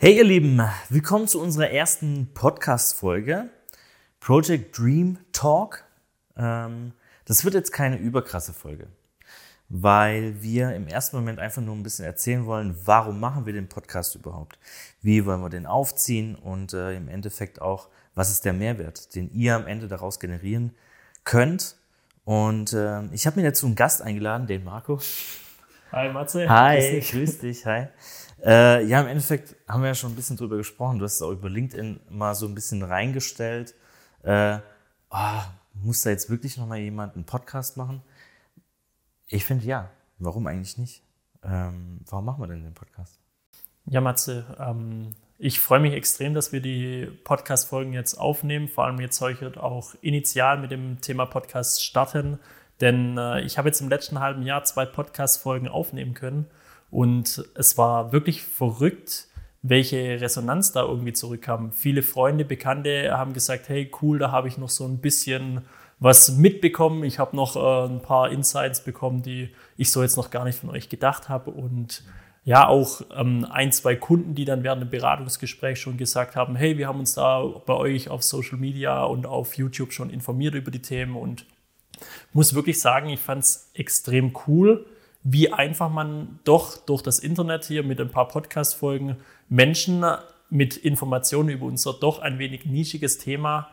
Hey ihr Lieben, willkommen zu unserer ersten Podcast-Folge Project Dream Talk. Das wird jetzt keine überkrasse Folge, weil wir im ersten Moment einfach nur ein bisschen erzählen wollen, warum machen wir den Podcast überhaupt, wie wollen wir den aufziehen und im Endeffekt auch, was ist der Mehrwert, den ihr am Ende daraus generieren könnt. Und ich habe mir dazu einen Gast eingeladen, den Marco. Hi Matze. Hi, grüß dich, hi. Ja, im Endeffekt haben wir ja schon ein bisschen drüber gesprochen. Du hast es auch über LinkedIn mal so ein bisschen reingestellt. Muss da jetzt wirklich nochmal jemand einen Podcast machen? Ich finde ja. Warum eigentlich nicht? Warum machen wir denn den Podcast? Ja, Matze, ich freue mich extrem, dass wir die Podcast-Folgen jetzt aufnehmen. Vor allem jetzt heute auch initial mit dem Thema Podcast starten. Denn ich habe jetzt im letzten halben Jahr 2 Podcast-Folgen aufnehmen können. Und es war wirklich verrückt, welche Resonanz da irgendwie zurückkam. Viele Freunde, Bekannte haben gesagt, hey cool, da habe ich noch so ein bisschen was mitbekommen. Ich habe noch ein paar Insights bekommen, die ich so jetzt noch gar nicht von euch gedacht habe. Und ja, auch 1, 2 Kunden, die dann während dem Beratungsgespräch schon gesagt haben, hey, wir haben uns da bei euch auf Social Media und auf YouTube schon informiert über die Themen. Und muss wirklich sagen, ich fand es extrem cool, wie einfach man doch durch das Internet hier mit ein paar Podcast-Folgen Menschen mit Informationen über unser doch ein wenig nischiges Thema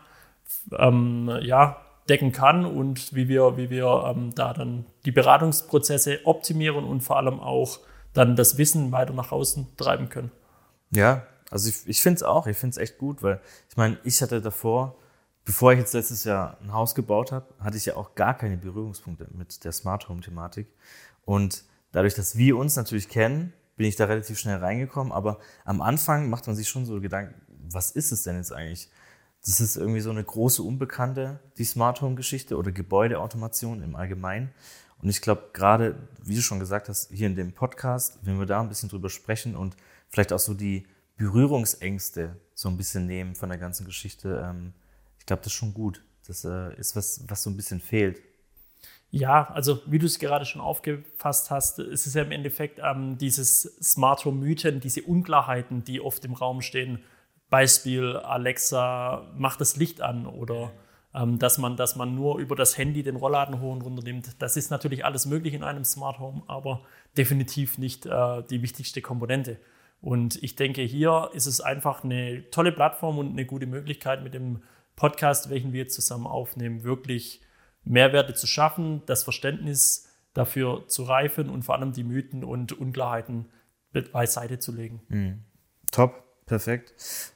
decken kann und wie wir da dann die Beratungsprozesse optimieren und vor allem auch dann das Wissen weiter nach außen treiben können. Ja, also ich finde es auch, ich finde es echt gut, weil ich meine, ich hatte davor, bevor ich jetzt letztes Jahr ein Haus gebaut habe, hatte ich ja auch gar keine Berührungspunkte mit der Smart Home Thematik. Und dadurch, dass wir uns natürlich kennen, bin ich da relativ schnell reingekommen. Aber am Anfang macht man sich schon so Gedanken, was ist es denn jetzt eigentlich? Das ist irgendwie so eine große Unbekannte, die Smart Home Geschichte oder Gebäudeautomation im Allgemeinen. Und ich glaube, gerade, wie du schon gesagt hast, hier in dem Podcast, wenn wir da ein bisschen drüber sprechen und vielleicht auch so die Berührungsängste so ein bisschen nehmen von der ganzen Geschichte, ich glaube, das ist schon gut. Das ist was so ein bisschen fehlt. Ja, also wie du es gerade schon aufgefasst hast, es ist ja im Endeffekt dieses Smart Home Mythen, diese Unklarheiten, die oft im Raum stehen. Beispiel Alexa, mach das Licht an oder dass man nur über das Handy den Rollladen hoch und runter nimmt. Das ist natürlich alles möglich in einem Smart Home, aber definitiv nicht die wichtigste Komponente. Und ich denke, hier ist es einfach eine tolle Plattform und eine gute Möglichkeit mit dem Podcast, welchen wir zusammen aufnehmen, wirklich Mehrwerte zu schaffen, das Verständnis dafür zu reifen und vor allem die Mythen und Unklarheiten beiseite zu legen. Top, perfekt.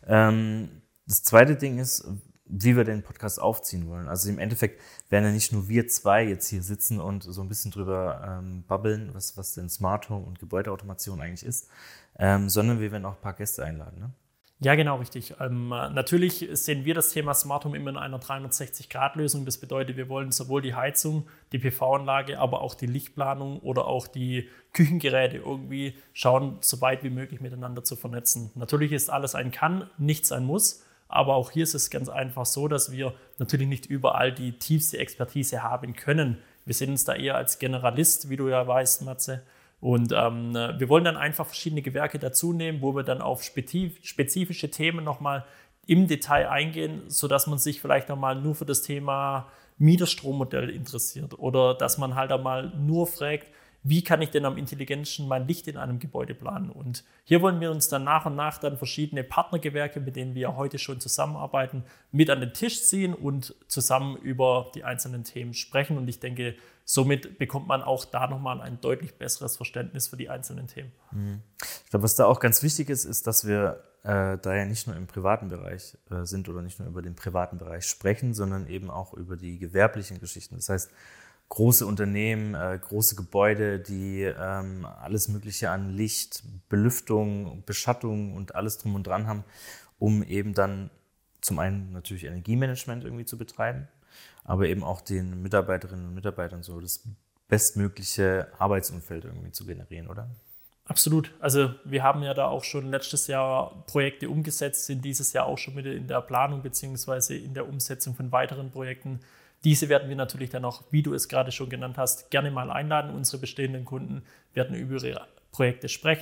Das zweite Ding ist, wie wir den Podcast aufziehen wollen. Also im Endeffekt werden ja nicht nur wir 2 jetzt hier sitzen und so ein bisschen drüber babbeln, was denn Smart Home und Gebäudeautomation eigentlich ist, sondern wir werden auch ein paar Gäste einladen, ne? Ja, genau, richtig. Natürlich sehen wir das Thema Smart Home immer in einer 360-Grad-Lösung. Das bedeutet, wir wollen sowohl die Heizung, die PV-Anlage, aber auch die Lichtplanung oder auch die Küchengeräte irgendwie schauen, so weit wie möglich miteinander zu vernetzen. Natürlich ist alles ein Kann, nichts ein Muss. Aber auch hier ist es ganz einfach so, dass wir natürlich nicht überall die tiefste Expertise haben können. Wir sehen uns da eher als Generalist, wie du ja weißt, Matze. Und wir wollen dann einfach verschiedene Gewerke dazu nehmen, wo wir dann auf spezifische Themen nochmal im Detail eingehen, sodass man sich vielleicht nochmal nur für das Thema Mieterstrommodell interessiert oder dass man halt einmal nur fragt, wie kann ich denn am intelligentesten mein Licht in einem Gebäude planen? Und hier wollen wir uns dann nach und nach dann verschiedene Partnergewerke, mit denen wir heute schon zusammenarbeiten, mit an den Tisch ziehen und zusammen über die einzelnen Themen sprechen. Und ich denke, somit bekommt man auch da nochmal ein deutlich besseres Verständnis für die einzelnen Themen. Ich glaube, was da auch ganz wichtig ist, dass wir da ja nicht nur im privaten Bereich sind oder nicht nur über den privaten Bereich sprechen, sondern eben auch über die gewerblichen Geschichten. Das heißt, große Unternehmen, große Gebäude, die alles Mögliche an Licht, Belüftung, Beschattung und alles drum und dran haben, um eben dann zum einen natürlich Energiemanagement irgendwie zu betreiben, aber eben auch den Mitarbeiterinnen und Mitarbeitern so das bestmögliche Arbeitsumfeld irgendwie zu generieren, oder? Absolut. Also wir haben ja da auch schon letztes Jahr Projekte umgesetzt, sind dieses Jahr auch schon mit in der Planung bzw. in der Umsetzung von weiteren Projekten. Diese werden wir natürlich dann auch, wie du es gerade schon genannt hast, gerne mal einladen. Unsere bestehenden Kunden werden über ihre Projekte sprechen,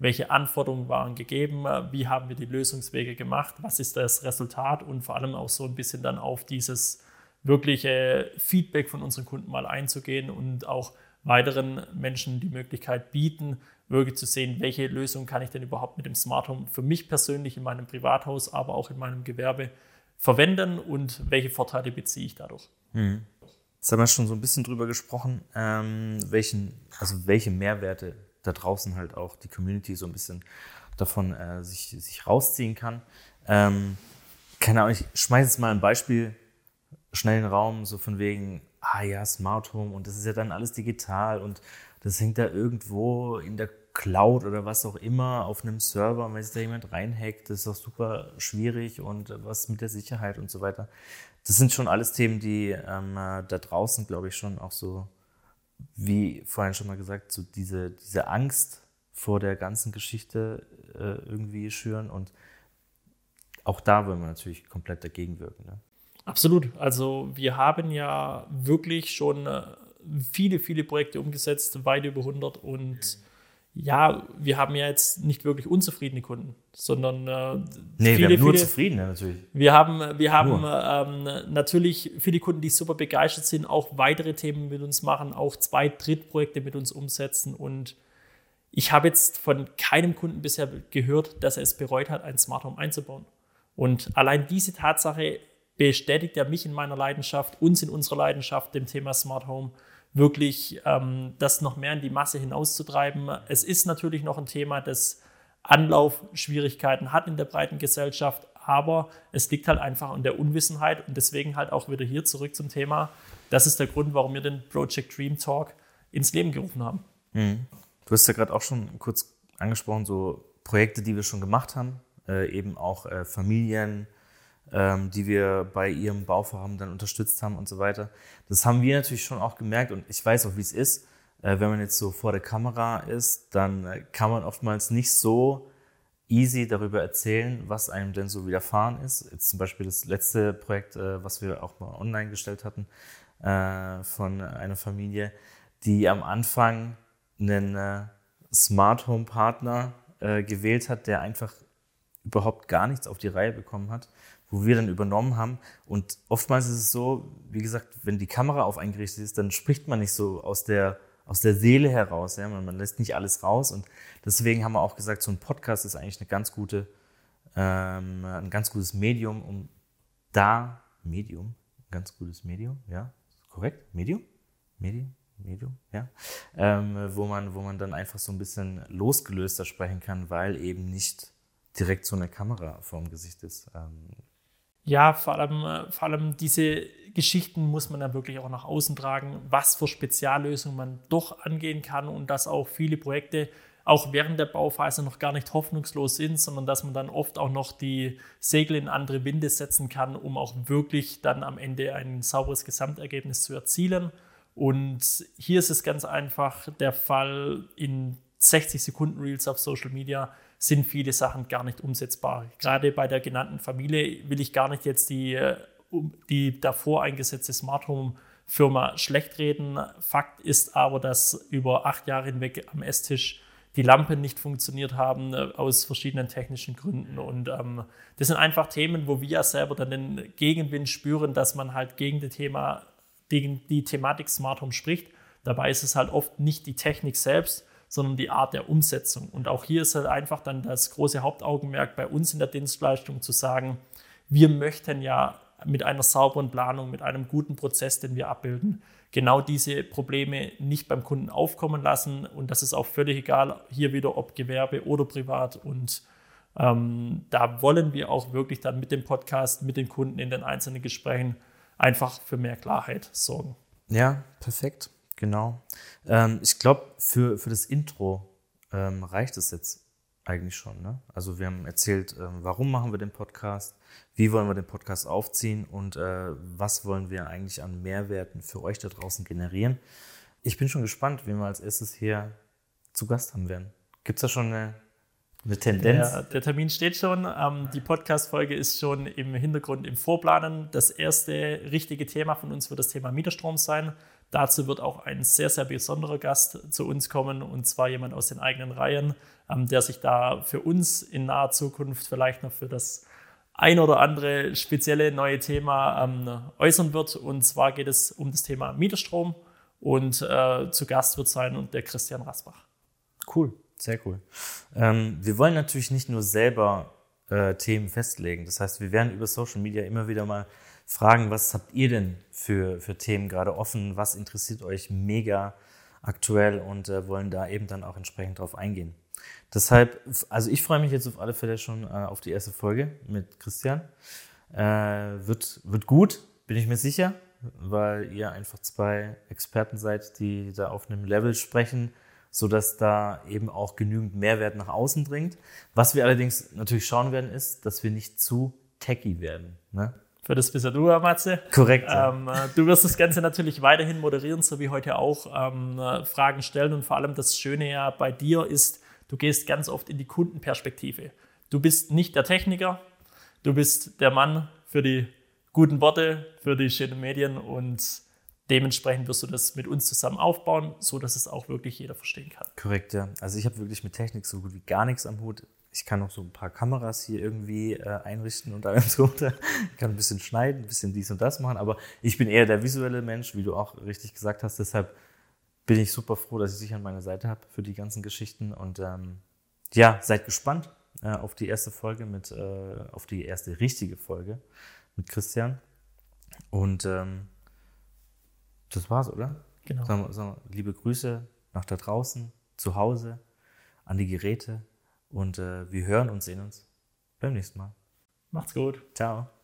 welche Anforderungen waren gegeben, wie haben wir die Lösungswege gemacht, was ist das Resultat und vor allem auch so ein bisschen dann auf dieses wirkliche Feedback von unseren Kunden mal einzugehen und auch weiteren Menschen die Möglichkeit bieten, wirklich zu sehen, welche Lösung kann ich denn überhaupt mit dem Smart Home für mich persönlich in meinem Privathaus, aber auch in meinem Gewerbe verwenden und welche Vorteile beziehe ich dadurch. Jetzt haben wir schon so ein bisschen drüber gesprochen, welche Mehrwerte da draußen halt auch die Community so ein bisschen davon sich rausziehen kann. Keine Ahnung, ich schmeiße jetzt mal ein Beispiel schnell in den Raum, so von wegen, Smart Home und das ist ja dann alles digital und das hängt da irgendwo in der Cloud oder was auch immer auf einem Server und wenn sich da jemand reinhackt, das ist doch super schwierig und was mit der Sicherheit und so weiter. Das sind schon alles Themen, die da draußen, glaube ich, schon auch so, wie vorhin schon mal gesagt, so diese Angst vor der ganzen Geschichte irgendwie schüren und auch da wollen wir natürlich komplett dagegen wirken. Ne? Absolut. Also wir haben ja wirklich schon viele, viele Projekte umgesetzt, weit über 100 und ja, wir haben ja jetzt nicht wirklich unzufriedene Kunden, sondern wir haben nur zufriedene natürlich. Wir haben natürlich viele Kunden, die super begeistert sind, auch weitere Themen mit uns machen, auch 2-, 3 Projekte mit uns umsetzen und ich habe jetzt von keinem Kunden bisher gehört, dass er es bereut hat, ein Smart Home einzubauen. Und allein diese Tatsache bestätigt ja mich in meiner Leidenschaft, uns in unserer Leidenschaft, dem Thema Smart Home, wirklich das noch mehr in die Masse hinauszutreiben. Es ist natürlich noch ein Thema, das Anlaufschwierigkeiten hat in der breiten Gesellschaft, aber es liegt halt einfach an der Unwissenheit und deswegen halt auch wieder hier zurück zum Thema. Das ist der Grund, warum wir den Project Dream Talk ins Leben gerufen haben. Du hast ja gerade auch schon kurz angesprochen, so Projekte, die wir schon gemacht haben, eben auch Familien, die wir bei ihrem Bauvorhaben dann unterstützt haben und so weiter. Das haben wir natürlich schon auch gemerkt und ich weiß auch, wie es ist. Wenn man jetzt so vor der Kamera ist, dann kann man oftmals nicht so easy darüber erzählen, was einem denn so widerfahren ist. Jetzt zum Beispiel das letzte Projekt, was wir auch mal online gestellt hatten, von einer Familie, die am Anfang einen Smart Home Partner gewählt hat, der einfach überhaupt gar nichts auf die Reihe bekommen hat, wo wir dann übernommen haben. Und oftmals ist es so, wie gesagt, wenn die Kamera auf eingerichtet ist, dann spricht man nicht so aus der Seele heraus. Ja? Man lässt nicht alles raus. Und deswegen haben wir auch gesagt, so ein Podcast ist eigentlich ein ganz gutes Medium, um da, ganz gutes Medium, ja, korrekt, Medium, ja, wo man dann einfach so ein bisschen losgelöster sprechen kann, weil eben nicht direkt so eine Kamera vorm Gesicht ist. Ja, vor allem diese Geschichten muss man dann wirklich auch nach außen tragen, was für Speziallösungen man doch angehen kann und dass auch viele Projekte auch während der Bauphase noch gar nicht hoffnungslos sind, sondern dass man dann oft auch noch die Segel in andere Winde setzen kann, um auch wirklich dann am Ende ein sauberes Gesamtergebnis zu erzielen. Und hier ist es ganz einfach der Fall, in 60 Sekunden Reels auf Social Media sind viele Sachen gar nicht umsetzbar. Gerade bei der genannten Familie will ich gar nicht jetzt die davor eingesetzte Smart Home Firma schlecht reden. Fakt ist aber, dass über 8 Jahre hinweg am Esstisch die Lampen nicht funktioniert haben, aus verschiedenen technischen Gründen. Und das sind einfach Themen, wo wir ja selber dann den Gegenwind spüren, dass man halt gegen die Thematik Smart Home spricht. Dabei ist es halt oft nicht die Technik selbst, sondern die Art der Umsetzung. Und auch hier ist halt einfach dann das große Hauptaugenmerk bei uns in der Dienstleistung zu sagen, wir möchten ja mit einer sauberen Planung, mit einem guten Prozess, den wir abbilden, genau diese Probleme nicht beim Kunden aufkommen lassen. Und das ist auch völlig egal, hier wieder ob Gewerbe oder privat. Und da wollen wir auch wirklich dann mit dem Podcast, mit den Kunden in den einzelnen Gesprächen einfach für mehr Klarheit sorgen. Ja, perfekt. Genau. Ich glaube, für das Intro reicht es jetzt eigentlich schon. Ne? Also wir haben erzählt, warum machen wir den Podcast, wie wollen wir den Podcast aufziehen und was wollen wir eigentlich an Mehrwerten für euch da draußen generieren. Ich bin schon gespannt, wen wir als erstes hier zu Gast haben werden. Gibt es da schon eine Tendenz? Der Termin steht schon. Die Podcast-Folge ist schon im Hintergrund im Vorplanen. Das erste richtige Thema von uns wird das Thema Mieterstrom sein. Dazu wird auch ein sehr, sehr besonderer Gast zu uns kommen, und zwar jemand aus den eigenen Reihen, der sich da für uns in naher Zukunft vielleicht noch für das ein oder andere spezielle neue Thema äußern wird. Und zwar geht es um das Thema Mieterstrom, und zu Gast wird sein der Christian Rasbach. Cool, sehr cool. Wir wollen natürlich nicht nur selber Themen festlegen. Das heißt, wir werden über Social Media immer wieder mal fragen, was habt ihr denn für Themen gerade offen, was interessiert euch mega aktuell, und wollen da eben dann auch entsprechend drauf eingehen. Deshalb, also ich freue mich jetzt auf alle Fälle schon auf die erste Folge mit Christian. Wird gut, bin ich mir sicher, weil ihr einfach 2 Experten seid, die da auf einem Level sprechen, sodass da eben auch genügend Mehrwert nach außen dringt. Was wir allerdings natürlich schauen werden, ist, dass wir nicht zu techy werden. Ne? Für das bist ja du, Matze. Korrekt. Du wirst das Ganze natürlich weiterhin moderieren, so wie heute auch, Fragen stellen, und vor allem das Schöne ja bei dir ist, du gehst ganz oft in die Kundenperspektive. Du bist nicht der Techniker, du bist der Mann für die guten Worte, für die schönen Medien, und dementsprechend wirst du das mit uns zusammen aufbauen, so dass es auch wirklich jeder verstehen kann. Korrekt, ja. Also ich habe wirklich mit Technik so gut wie gar nichts am Hut. Ich kann noch so ein paar Kameras hier irgendwie einrichten und allem so. Ich kann ein bisschen schneiden, ein bisschen dies und das machen, aber ich bin eher der visuelle Mensch, wie du auch richtig gesagt hast. Deshalb bin ich super froh, dass ich dich an meiner Seite habe für die ganzen Geschichten. Und ja, seid gespannt auf die erste Folge auf die erste richtige Folge mit Christian. Und das war's, oder? Genau. Sagen wir, liebe Grüße nach da draußen, zu Hause, an die Geräte, und wir hören und sehen uns beim nächsten Mal. Macht's gut. Ciao.